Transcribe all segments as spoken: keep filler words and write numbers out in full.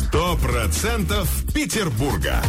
Сто процентов Петербурга.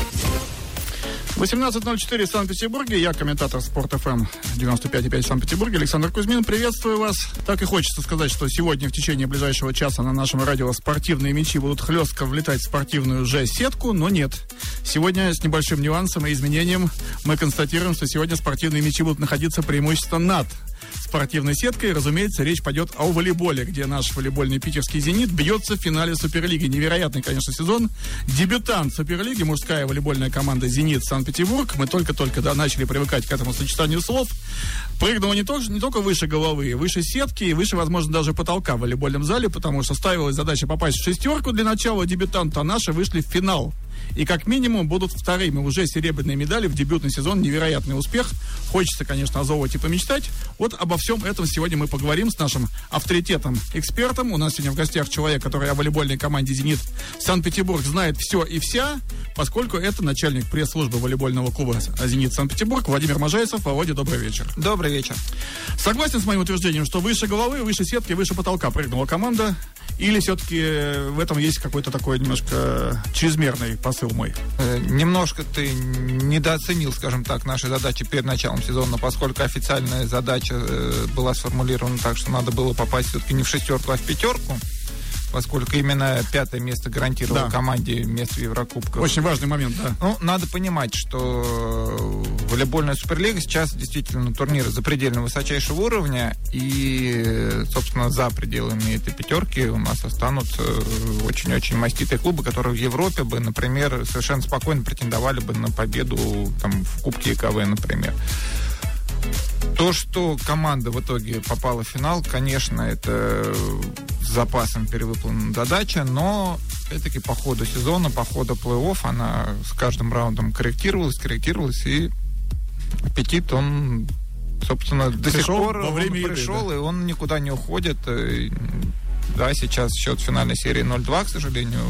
восемнадцать ноль четыре в Санкт-Петербурге. Я комментатор Спорт эф эм девяносто пять и пять в Санкт-Петербурге Александр Кузьмин. Приветствую вас. Так и хочется сказать, что сегодня в течение ближайшего часа на нашем радио спортивные мячи будут хлестко влетать в спортивную же сетку, но нет. Сегодня с небольшим нюансом и изменением мы констатируем, что сегодня спортивные мячи будут находиться преимущественно над спортивной сеткой. Разумеется, речь пойдет о волейболе, где наш волейбольный питерский «Зенит» бьется в финале Суперлиги. Невероятный, конечно, сезон. Дебютант Суперлиги, мужская волейбольная команда «Зенит» Санкт-Петербург. Мы только-только да, начали привыкать к этому сочетанию слов. Прыгнула не, то, не только выше головы, выше сетки и выше, возможно, даже потолка в волейбольном зале, потому что ставилась задача попасть в шестерку для начала дебютанта, а наши вышли в финал. И как минимум будут вторыми уже серебряные медали в дебютный сезон. Невероятный успех. Хочется, конечно, озолоть и помечтать. Вот обо всем этом сегодня мы поговорим с нашим авторитетом, экспертом. У нас сегодня в гостях человек, который о волейбольной команде «Зенит» Санкт-Петербург знает все и вся, поскольку это начальник пресс-службы волейбольного клуба «Зенит» Санкт-Петербург Владимир Можайцев. Володя, добрый вечер. Добрый вечер. Согласен с моим утверждением, что выше головы, выше сетки, выше потолка прыгнула команда? Или все-таки в этом есть какой-то такой немножко чрезмерный посыл мой? Э, немножко ты недооценил, скажем так, наши задачи перед началом сезона, поскольку официальная задача э, была сформулирована так, что надо было попасть все-таки не в шестерку, а в пятерку, поскольку именно пятое место гарантировало да. команде место в Еврокубках. Очень важный момент, да. Ну, надо понимать, что волейбольная Суперлига сейчас действительно турнир запредельно высочайшего уровня, и, собственно, за пределами этой пятерки у нас останутся очень-очень маститые клубы, которые в Европе бы, например, совершенно спокойно претендовали бы на победу там, в Кубке ЭКВ, например. То, что команда в итоге попала в финал, конечно, это с запасом перевыполнена задача, но, опять-таки, по ходу сезона, по ходу плей-офф она с каждым раундом корректировалась, корректировалась, и аппетит, он, собственно, до пришел сих пор во время он пришел, еды, да? И он никуда не уходит. Да, сейчас счет финальной серии ноль-два, к сожалению.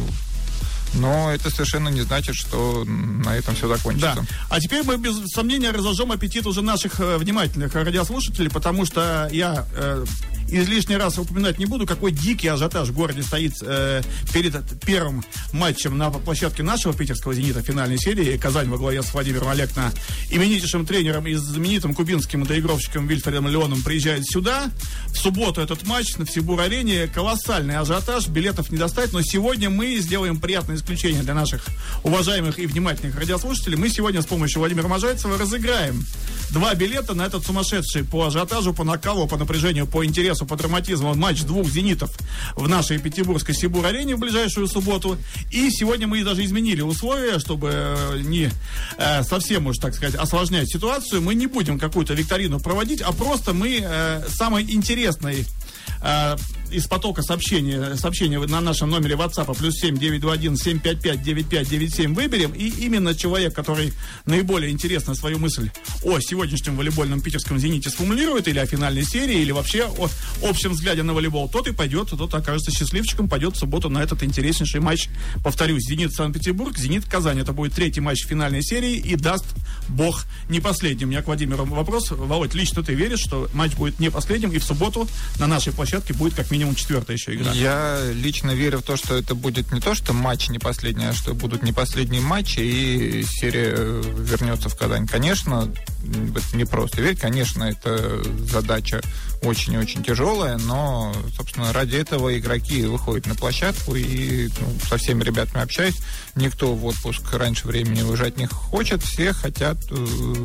Но это совершенно не значит, что на этом все закончится. Да. А теперь мы без сомнения разожжем аппетит уже наших э, внимательных радиослушателей, потому что я э, излишний раз упоминать не буду, какой дикий ажиотаж в городе стоит э, перед первым матчем на площадке нашего питерского «Зенита» финальной серии. Казань во главе с Владимиром Алекно, именитейшим тренером и знаменитым кубинским доигровщиком Вильфредом Леоном приезжает сюда. В субботу этот матч на Всебур-арене. Колоссальный ажиотаж, билетов не достать, но сегодня мы сделаем приятное исключение для наших уважаемых и внимательных радиослушателей. Мы сегодня с помощью Владимира Можайцева разыграем два билета на этот сумасшедший по ажиотажу, по накалу, по напряжению, по интересу, по драматизму матч двух «Зенитов» в нашей петербургской Сибур-арене в ближайшую субботу. И сегодня мы даже изменили условия, чтобы не э, совсем уж, так сказать, осложнять ситуацию. Мы не будем какую-то викторину проводить, а просто мы э, самый интересный э, из потока сообщений, сообщения на нашем номере WhatsApp плюс семь девятьсот двадцать один семь пять пять девять пять девять семь выберем, и именно человек, который наиболее интересно свою мысль о сегодняшнем волейбольном питерском «Зените» сформулирует, или о финальной серии, или вообще о общем взгляде на волейбол, тот и пойдет, тот окажется счастливчиком, пойдет в субботу на этот интереснейший матч. Повторюсь, «Зенит» Санкт-Петербург, «Зенит» Казань. Это будет третий матч финальной серии, и даст Бог не последним. У меня к Владимиру вопрос. Володь, лично ты веришь, что матч будет не последним, и в субботу на нашей площадке будет как минимум четвертая еще игра? Я лично верю в то, что это будет не то, что матч не последний, а что будут не последние матчи, и серия вернется в Казань. Конечно, это не просто верить, конечно, это задача очень-очень тяжелая, но, собственно, ради этого игроки выходят на площадку, и ну, со всеми ребятами общаюсь. Никто в отпуск раньше времени уезжать не хочет, все хотят э,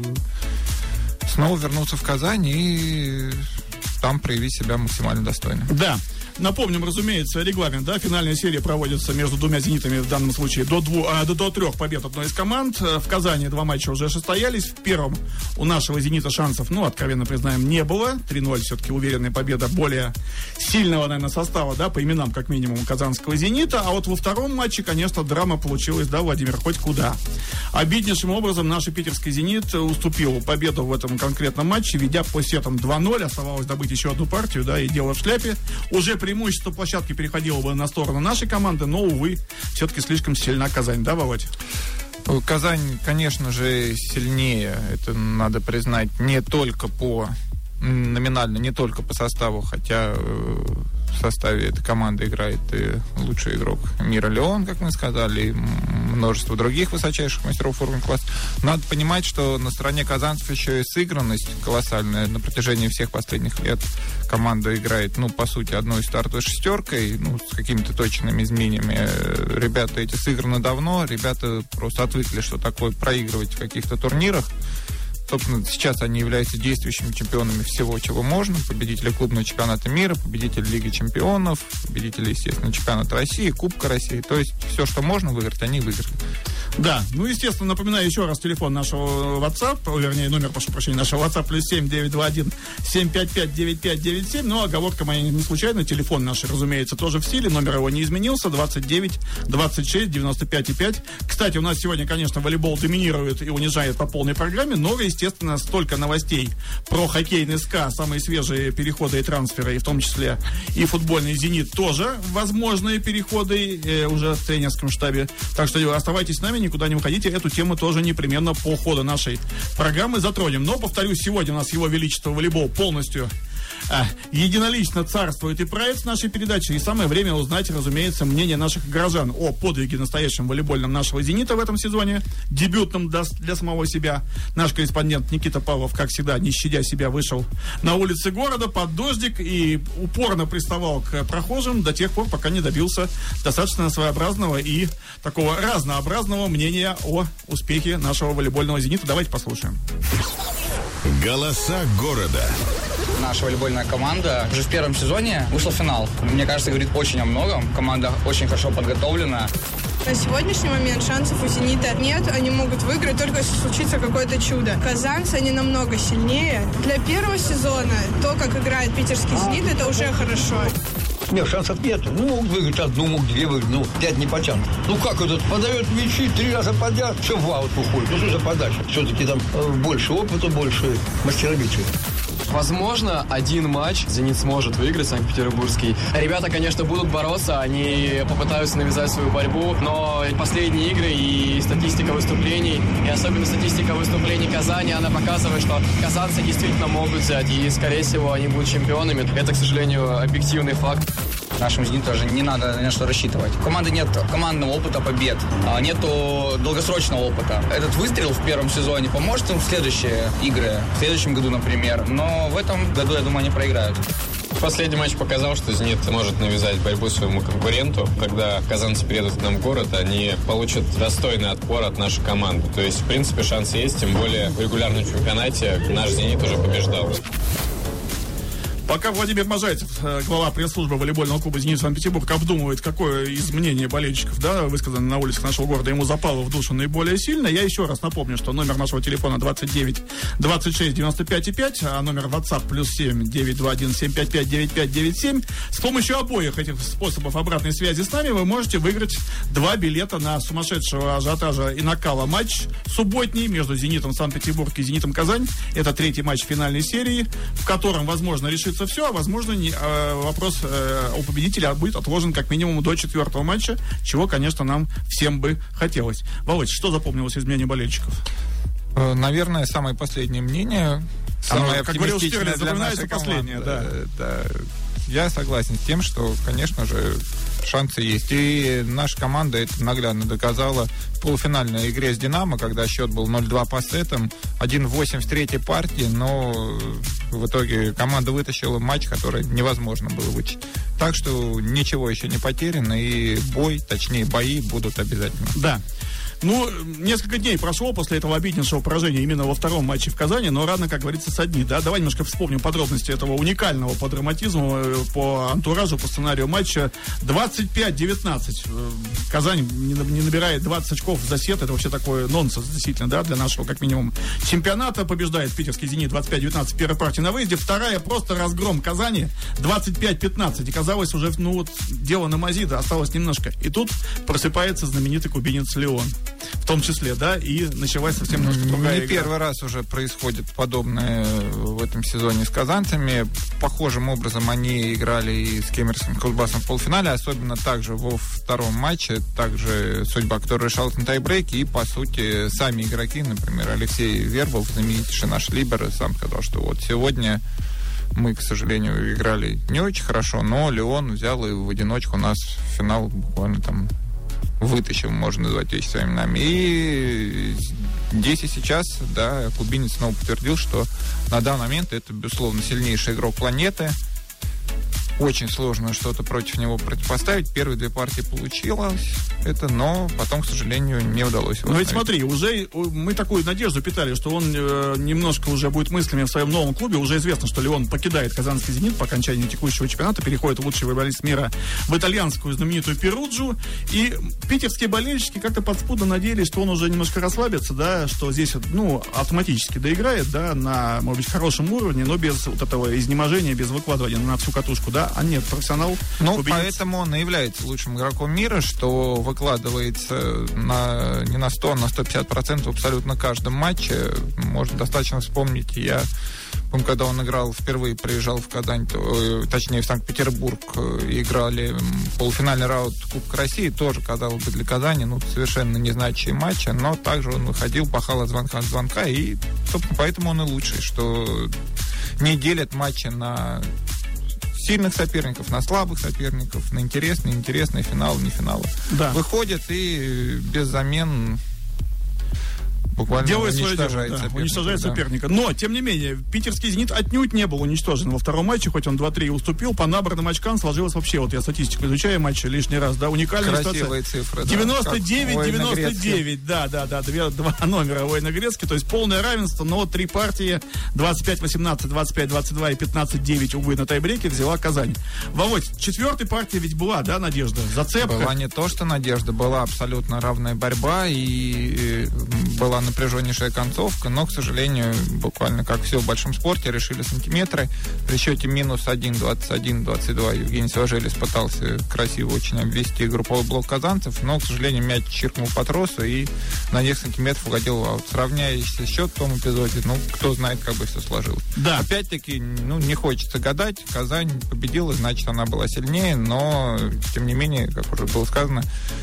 снова вернуться в Казань и там проявить себя максимально достойно. Да. Напомним, разумеется, регламент, да, финальная серия проводится между двумя «Зенитами», в данном случае до, дву, а, до, до трех побед одной из команд. В Казани два матча уже состоялись. В первом у нашего «Зенита» шансов, ну, откровенно признаем, не было. три ноль все-таки уверенная победа более сильного, наверное, состава, да, по именам, как минимум, казанского «Зенита». А вот во втором матче, конечно, драма получилась, да, Владимир, хоть куда. Обиднейшим образом наш питерский «Зенит» уступил победу в этом конкретном матче, ведя по сетам два ноль. Оставалось добыть еще одну партию, да, и дело в шляпе. Уже преимущество площадки переходило бы на сторону нашей команды, но, увы, все-таки слишком сильна Казань, да, Володь? Казань, конечно же, сильнее, это надо признать, не только по номинально, не только по составу, хотя в составе этой команды играет и лучший игрок мира Леон, как мы сказали, и множество других высочайших мастеров уровня-класса. Надо понимать, что на стороне казанцев еще и сыгранность колоссальная. На протяжении всех последних лет команда играет, ну, по сути, одной стартовой шестеркой, ну, с какими-то точными изменениями. Ребята эти сыграны давно, ребята просто отвыкли, что такое проигрывать в каких-то турнирах. Собственно, сейчас они являются действующими чемпионами всего, чего можно. Победители клубного чемпионата мира, победители Лиги чемпионов, победители, естественно, чемпионата России, Кубка России. То есть все, что можно выиграть, они выиграли. Да, ну, естественно, напоминаю еще раз телефон нашего WhatsApp, вернее, номер, прошу прощения, нашего WhatsApp, плюс семь девять два один семь пять пять девять пять девять семь. Ну, оговорка моя не случайно, телефон наш, разумеется, тоже в силе, номер его не изменился, двадцать девять двадцать шесть девяносто пять и пять. Кстати, у нас сегодня, конечно, волейбол доминирует и унижает по полной программе, но, естественно, столько новостей про хоккейный СКА, самые свежие переходы и трансферы, и в том числе и футбольный «Зенит» тоже возможные переходы э, уже в тренерском штабе. Так что оставайтесь с нами, никуда не уходите, эту тему тоже непременно по ходу нашей программы затронем. Но, повторюсь, сегодня у нас Его Величество волейбол полностью а, единолично царствует и правит с нашей передачи, и самое время узнать, разумеется, мнение наших горожан о подвиге настоящем волейбольном нашего «Зенита» в этом сезоне, дебютном для, для самого себя. Наш корреспондент Никита Павлов, как всегда, не щадя себя, вышел на улицы города под дождик и упорно приставал к прохожим до тех пор, пока не добился достаточно своеобразного и такого разнообразного мнения о успехе нашего волейбольного «Зенита». Давайте послушаем. Голоса города. Наша волейбольная команда уже в первом сезоне вышла в финал. Мне кажется, говорит очень о многом. Команда очень хорошо подготовлена. На сегодняшний момент шансов у «Зенита» нет. Они могут выиграть только если случится какое-то чудо. Казанцы, они намного сильнее. Для первого сезона то, как играет питерский «Зенит», это уже хорошо. Нет, шансов нет. Ну, могут выиграть одну, могут две выиграть. Ну, пять не потянут. Ну, как этот подает мячи три раза подряд, все в аут уходит. Ну, что за подача? Все-таки там э, больше опыта, больше мастеровития. Возможно, один матч «Зенит» сможет выиграть, Санкт-Петербургский. Ребята, конечно, будут бороться, они попытаются навязать свою борьбу, но последние игры и статистика выступлений, и особенно статистика выступлений Казани, она показывает, что казанцы действительно могут взять, и, скорее всего, они будут чемпионами. Это, к сожалению, объективный факт. Нашему «Зениту» тоже не надо ни на что рассчитывать. У команды нет командного опыта побед, нету долгосрочного опыта. Этот выстрел в первом сезоне поможет им в следующие игры, в следующем году, например. Но в этом году, я думаю, они проиграют. Последний матч показал, что «Зенит» может навязать борьбу своему конкуренту. Когда казанцы приедут к нам в город, они получат достойный отпор от нашей команды. То есть, в принципе, шанс есть, тем более в регулярном чемпионате наш «Зенит» уже побеждал. Пока Владимир Можайцев, глава пресс-службы волейбольного клуба «Зенит» Санкт-Петербург, обдумывает, какое из мнений болельщиков, да, высказано на улицах нашего города, ему запало в душу наиболее сильно, я еще раз напомню, что номер нашего телефона двадцать девять двадцать шесть девяносто пять и пять, а номер WhatsApp плюс семь девять два один семь пять пять девять пять девять семь. С помощью обоих этих способов обратной связи с нами вы можете выиграть два билета на сумасшедшего ажиотажа и накала матч субботний между «Зенитом» Санкт-Петербург и «Зенитом» Казань. Это третий матч финальной серии, в котором, возможно, решится все, а возможно, не, э, вопрос э, у победителя будет отложен как минимум до четвертого матча, чего, конечно, нам всем бы хотелось. Володь, что запомнилось из мнения болельщиков? Наверное, самое последнее мнение, самое Оно, как говорил оптимистичное Штирлиц, для нашей команды. Последнее, да. Да. Я согласен с тем, что, конечно же, шансы есть. И наша команда это наглядно доказала в полуфинальной игре с «Динамо», когда счет был ноль два по сетам, один восемь в третьей партии, но в итоге команда вытащила матч, который невозможно было вытащить. Так что ничего еще не потеряно, и бой, точнее бои будут обязательно. Да. Ну, несколько дней прошло после этого обиднейшего поражения именно во втором матче в Казани, но рано, как говорится, соднить, да? Давай немножко вспомним подробности этого уникального по драматизму, по антуражу, по сценарию матча. двадцать пять девятнадцать. Казань не набирает двадцать очков за сет. Это вообще такой нонсенс, действительно, да, для нашего, как минимум, чемпионата. Побеждает питерский «Зенит» двадцать пять девятнадцать в первой партии на выезде. Вторая просто разгром Казани двадцать пять пятнадцать. И казалось уже, ну вот, дело на мази, да, осталось немножко. И тут просыпается знаменитый кубинец Леон. В том числе, да, и началась совсем немножко другая Не игра. первый раз уже происходит подобное в этом сезоне с казанцами. Похожим образом они играли и с Кемеровским Кузбассом в полуфинале, особенно также во втором матче, также судьба, которая решалась на тайбрейке, и, по сути, сами игроки, например, Алексей Вербов, знаменитейший наш либеро, сам сказал, что вот сегодня Мы, к сожалению, играли не очень хорошо, но Леон взял и в одиночку нас в финал буквально там вытащил, можно назвать вещи своими именами. И здесь и сейчас, да, кубинец снова подтвердил, что на данный момент это, безусловно, сильнейший игрок планеты. Очень сложно что-то против него противопоставить. Первые две партии получилось это, но потом, к сожалению, не удалось его. Но ведь смотри, уже мы такую надежду питали, что он э, немножко уже будет мыслями в своем новом клубе. Уже известно, что Леон покидает казанский «Зенит» по окончании текущего чемпионата, переходит в лучший футболист мира в итальянскую знаменитую Перуджу. И питерские болельщики как-то подспудно надеялись, что он уже немножко расслабится, да, что здесь, ну, автоматически доиграет, да, на, может быть, хорошем уровне, но без вот этого изнеможения, без выкладывания на всю катушку, да. А нет, профессионал. Ну, кубинец. Поэтому он и является лучшим игроком мира, что выкладывается на, не на сто, а на сто пятьдесят процентов абсолютно каждом матче. Можно достаточно вспомнить, я помню, когда он играл, впервые приезжал в Казань, то, точнее, в Санкт-Петербург, играли полуфинальный раунд Кубка России, тоже, казалось бы, для Казани, ну, совершенно незначимые матчи, но также он выходил, пахал от звонка от звонка, и, собственно, поэтому он и лучший, что не делят матчи на сильных соперников, на слабых соперников, на интересные, неинтересные финалы, не финалы. Да. Выходят и без замен буквально делает уничтожает свое дело, да, соперника. уничтожает да. соперника. Но, тем не менее, питерский «Зенит» отнюдь не был уничтожен во втором матче, хоть он два-три уступил. По набранным очкам сложилось вообще, вот я статистику изучаю матчи лишний раз, да, уникальная Красивые ситуация. цифры, девяносто девять девяносто девять, девяносто да, да, да, две, два номера Война-Грецкий, то есть полное равенство, но три партии, двадцать пять восемнадцать, двадцать пять двадцать два и пятнадцать девять, увы, на тайбреке взяла Казань. Володь, четвертой партии ведь была, да, надежда, зацепка? Была не то, что надежда, была абсолютно равная борьба, и была напряженнейшая концовка, но, к сожалению, буквально как все в большом спорте, решили сантиметры. При счете минус один, двадцать один, двадцать два Евгений Сважелис пытался красиво очень обвести групповой блок казанцев, но, к сожалению, мяч чиркнул по тросу и на несколько сантиметров угодил в аут. Сравняющийся счет в том эпизоде, ну, кто знает, как бы все сложилось. Да. Опять-таки, ну, не хочется гадать. Казань победила, значит, она была сильнее, но, тем не менее, как уже было сказано,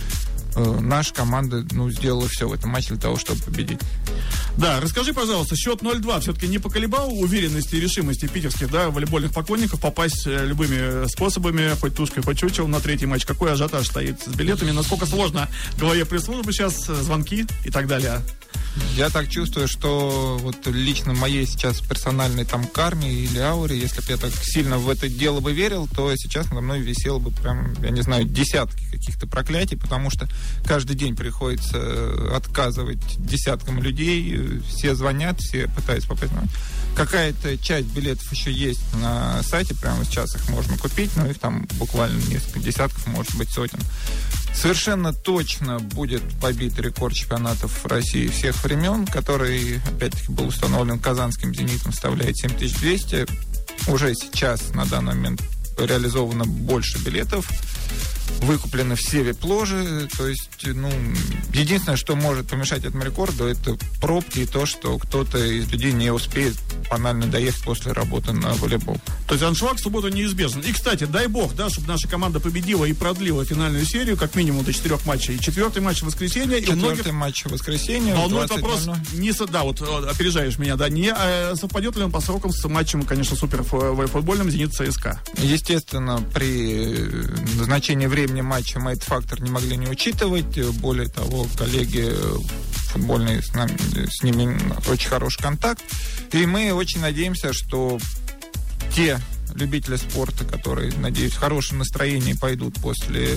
наша команда, ну, сделала все в этом матче для того, чтобы победить. Да, расскажи, пожалуйста, счет ноль-два все-таки не поколебал уверенности и решимости питерских, да, волейбольных поклонников попасть любыми способами, хоть тушкой, хоть чучел, на третий матч? Какой ажиотаж стоит с билетами? Насколько сложно главе пресс-службы сейчас, звонки и так далее? Я так чувствую, что вот лично моей сейчас персональной там карме или ауре, если бы я так сильно в это дело бы верил, то сейчас надо мной висело бы прям, я не знаю, десятки каких-то проклятий, потому что каждый день приходится отказывать десяткам людей, все звонят, все пытаются попасть. Какая-то часть билетов еще есть на сайте, прямо сейчас их можно купить, но их там буквально несколько десятков, может быть, сотен. Совершенно точно будет побит рекорд чемпионатов России всех времен, который, опять-таки, был установлен казанским «Зенитом», составляет семь тысяч двести. Уже сейчас, на данный момент, реализовано больше билетов. Выкуплены все вип-ложи, то есть, ну, единственное, что может помешать этому рекорду, это пробки и то, что кто-то из людей не успеет банально доехать после работы на волейбол. То есть аншлаг в субботу неизбежен. И, кстати, дай бог, да, чтобы наша команда победила и продлила финальную серию, как минимум до четырех матчей. И четвертый матч в воскресенье. Четвертый и многих... матч в воскресенье. Волнует вопрос, не, да, вот опережаешь меня, да, не а совпадет ли он по срокам с матчем, конечно, суперфутбольным «Зенит-ЦСКА». Естественно, при назначении времени матча мы этот фактор не могли не учитывать. Более того, коллеги футбольные с, нами, с ними очень хороший контакт. И мы очень надеемся, что те любители спорта, которые, надеюсь, в хорошем настроении пойдут после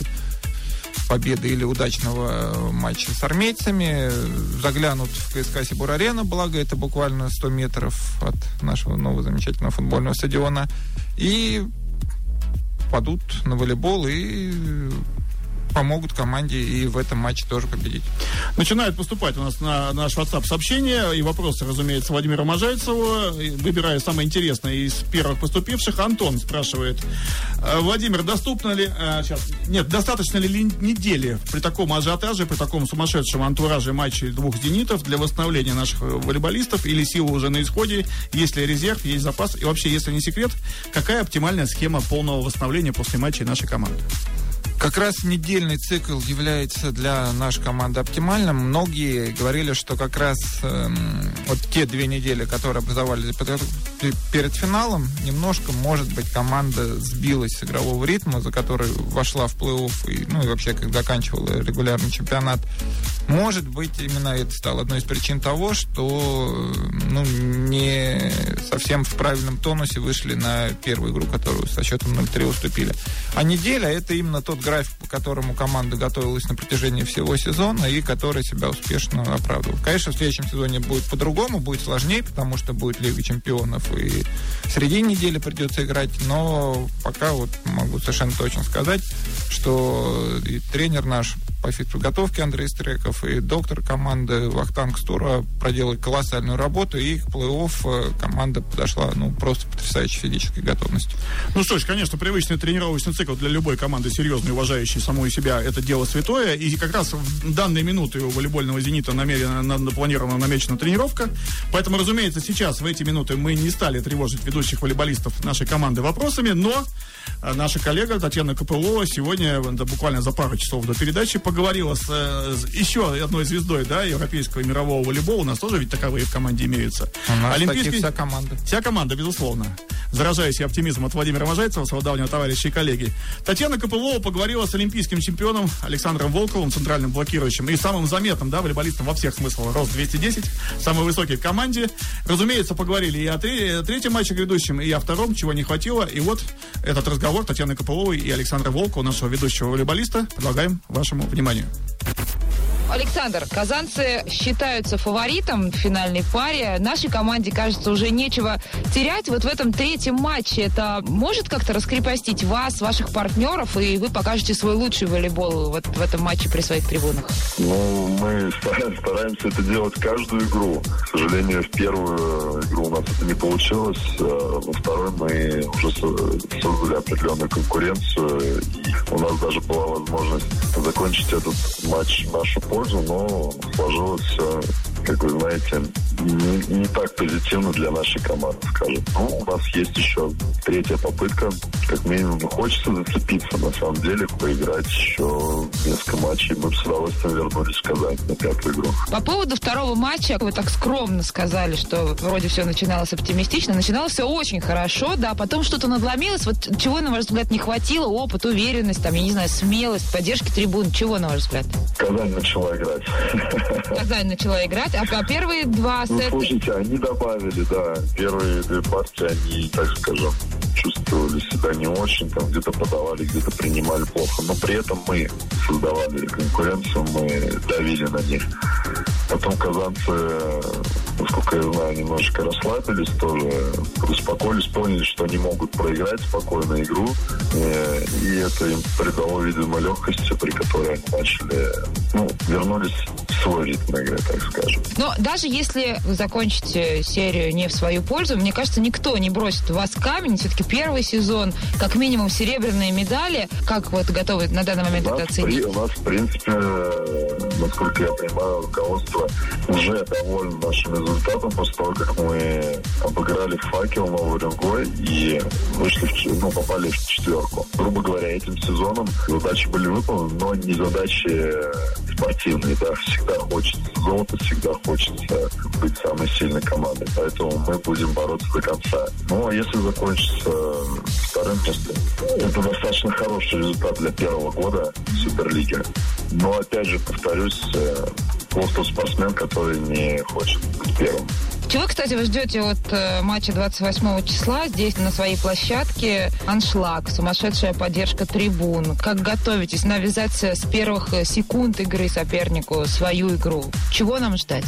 победы или удачного матча с армейцами, заглянут в КСКА Сибур-Арена, благо это буквально сто метров от нашего нового замечательного футбольного стадиона, и падут на волейбол и помогут команде и в этом матче тоже победить. Начинают поступать у нас на наш WhatsApp сообщения и вопросы, разумеется, Владимира Можайцева. Выбираю самое интересное из первых поступивших. Антон спрашивает: Владимир, доступно ли... А, сейчас, нет, достаточно ли недели при таком ажиотаже, при таком сумасшедшем антураже матчей двух «Зенитов» для восстановления наших волейболистов, или силы уже на исходе? Есть ли резерв, есть запас? И вообще, если не секрет, какая оптимальная схема полного восстановления после матчей нашей команды? Как раз недельный цикл является для нашей команды оптимальным. Многие говорили, что как раз э, вот те две недели, которые образовались перед финалом, немножко, может быть, команда сбилась с игрового ритма, за который вошла в плей-офф и, ну, и вообще, как заканчивала регулярный чемпионат. Может быть, именно это стало одной из причин того, что ну, не совсем в правильном тонусе вышли на первую игру, которую со счетом ноль три уступили. А неделя — это именно тот график, по которому команда готовилась на протяжении всего сезона и который себя успешно оправдывал. Конечно, в следующем сезоне будет по-другому, будет сложнее, потому что будет Лига чемпионов, и среди недели придется играть, но пока вот могу совершенно точно сказать, что и тренер наш по физподготовке Андрей Стреков и доктор команды Вахтанг Стура проделали колоссальную работу, и к плей-офф команда подошла ну, просто потрясающей физической готовностью. Ну что ж, конечно, привычный тренировочный цикл для любой команды, серьезной, уважающей самой себя, это дело святое, и как раз в данные минуты у волейбольного «Зенита» намерена, напланирована, намечена тренировка, поэтому, разумеется, сейчас, в эти минуты, мы не стали тревожить ведущих волейболистов нашей команды вопросами, но наша коллега Татьяна Копылова сегодня, да, буквально за пару часов до передачи, поговорила с, с еще одной звездой, да, европейского и мирового волейбола. У нас тоже ведь таковые в команде имеются. У нас Олимпийский... вся команда. Вся команда, безусловно. Заражаясь оптимизмом от Владимира Можайцева, своего давнего товарища и коллеги. Татьяна Копылова поговорила с олимпийским чемпионом Александром Волковым, центральным блокирующим и самым заметным, да, волейболистом во всех смыслах. Рост двести десять, самый высокий в команде. Разумеется, поговорили и о тре- третьем матче грядущем, и о втором, чего не хватило. И вот этот разговор Татьяны Копыловой и Александра Волкова, нашего ведущего волейболиста, предлагаем вашему вниманию. Александр, казанцы считаются фаворитом в финальной паре. Нашей команде, кажется, уже нечего терять. Вот в этом третьем матче это может как-то раскрепостить вас, ваших партнеров, и вы покажете свой лучший волейбол вот в этом матче при своих трибунах? Ну, мы стараемся это делать каждую игру. К сожалению, в первую игру у нас это не получилось. Во второй мы уже создали определенную конкуренцию, и у нас даже была возможность закончить этот матч в нашу пользу, но сложилось все, как вы знаете, не, не так позитивно для нашей команды, скажем. Ну, у нас есть еще третья попытка. Как минимум, хочется зацепиться, на самом деле, поиграть еще несколько матчей. Мы бы с удовольствием вернулись в Казань на пятую игру. По поводу второго матча, вы так скромно сказали, что вроде все начиналось оптимистично. Начиналось все очень хорошо, да, потом что-то надломилось. Вот чего, на ваш взгляд, не хватило? Опыт, уверенность, там, я не знаю, смелость, поддержки трибун. Чего, на ваш взгляд? Казань начала играть. Казань начала играть, а по первые два ну, сета... слушайте, они добавили, да. Первые две партии, они, так скажем, чувствовали себя не очень, там где-то подавали, где-то принимали плохо. Но при этом мы создавали конкуренцию, мы давили на них. Потом казанцы, насколько я знаю, немножечко расслабились тоже, успокоились, поняли, что они могут проиграть спокойно игру. И, и это им придало, видимо, легкости, при которой они начали, ну, вернулись в свой ритм игры, так скажем. Но даже если вы закончите серию не в свою пользу, мне кажется, никто не бросит в вас камень. Все-таки первый сезон, как минимум серебряные медали. Как вот готовы на данный момент это оценить? При, у нас, в принципе, насколько я понимаю, руководство уже довольно нашим результатом после того, как мы обыграли «Факел» Новый Уренгой и вышли в, ну, попали в четверку. Грубо говоря, этим сезоном задачи были выполнены, но не задачи спортивные, да. Всегда хочется золота, всегда хочется быть самой сильной командой. Поэтому мы будем бороться до конца. Ну, а если закончится вторым местом, это достаточно хороший результат для первого года Суперлиги. Но, опять же, повторюсь, просто спортсмен, который не хочет быть первым. Чего, кстати, вы ждете от э, матча двадцать восьмого числа здесь, на своей площадке? Аншлаг, сумасшедшая поддержка трибун. Как готовитесь навязать с первых секунд игры сопернику свою игру? Чего нам ждать?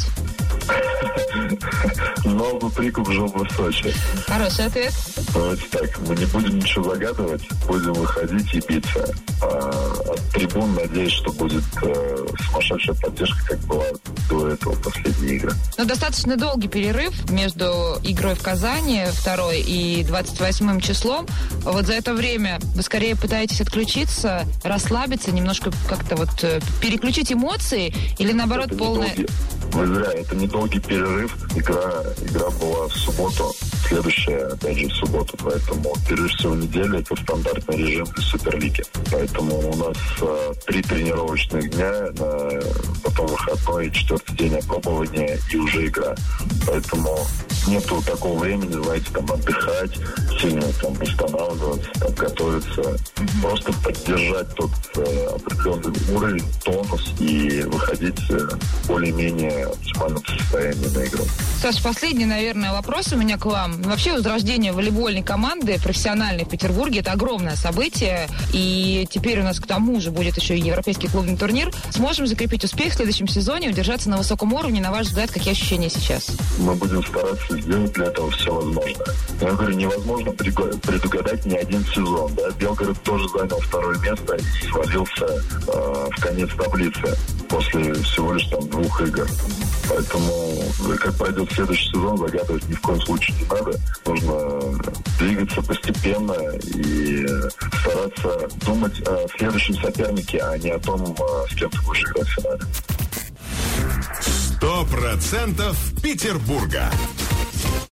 Новый прикуп жил в Сочи. Хороший ответ. Давайте так, мы не будем ничего загадывать, будем выходить и биться. А от трибун, надеюсь, что будет э, сумасшедшая поддержка, как была до этого последней игры. Но достаточно долгий перерыв между игрой в Казани второй и двадцать восьмым числом. Вот за это время вы скорее пытаетесь отключиться, расслабиться, немножко как-то вот переключить эмоции или наоборот это полное... Недолгий, вы зря, это недолгий перерыв, игра, игра была в субботу, следующая, опять же, в субботу. Поэтому перерыв всего недели — это стандартный режим для Суперлиги. Поэтому у нас а, три тренировочных дня, а, потом выходной, четвертый день опробования и уже игра. Поэтому нету такого времени, знаете, там отдыхать, сильно там восстанавливаться, там готовиться. Mm-hmm. Просто поддержать тот э, определенный уровень, тонус и выходить э, более-менее в оптимальном состоянии на игру. Саш, последний, наверное, вопрос у меня к вам. Вообще возрождение волейбольной команды профессиональной в Петербурге — это огромное событие. И теперь у нас к тому же будет еще и европейский клубный турнир. Сможем закрепить успех в следующем сезоне, удержаться на высоком уровне? На ваш взгляд, какие ощущения сейчас? Мы будем стараться сделать для этого все возможное. Я говорю, невозможно предугадать ни один сезон. Да? Белгород тоже занял второе место и свалился э, в конец таблицы после всего лишь там двух игр. Поэтому, как пройдет следующий сезон, загадывать ни в коем случае не надо. Нужно двигаться постепенно и стараться думать о следующем сопернике, а не о том, с кем ты будешь играть в финале. Сто процентов Петербурга.